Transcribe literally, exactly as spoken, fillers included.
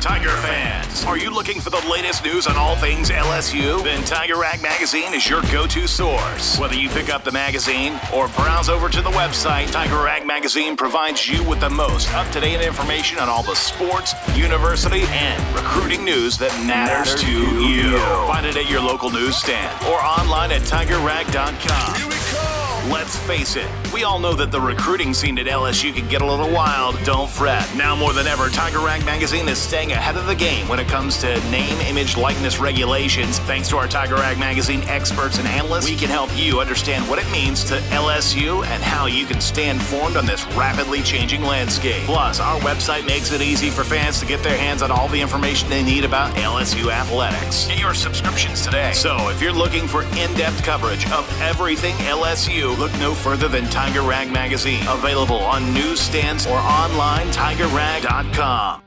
Tiger fans, are you looking for the latest news on all things L S U? Then Tiger Rag Magazine is your go-to source. Whether you pick up the magazine or browse over to the website, Tiger Rag Magazine provides you with the most up-to-date information on all the sports, university, and recruiting news that matters, matters to you. you. Find it at your local newsstand or online at tiger rag dot com. Here we come. Let's face it, we all know that the recruiting scene at L S U can get a little wild. Don't fret. Now more than ever, Tiger Rag Magazine is staying ahead of the game when it comes to name, image, likeness regulations. Thanks to our Tiger Rag Magazine experts and analysts, we can help you understand what it means to L S U and how you can stay informed on this rapidly changing landscape. Plus, our website makes it easy for fans to get their hands on all the information they need about L S U athletics. Get your subscriptions today. So, if you're looking for in-depth coverage of everything L S U, look no further than Tiger Rag Magazine. Available on newsstands or online tiger rag dot com.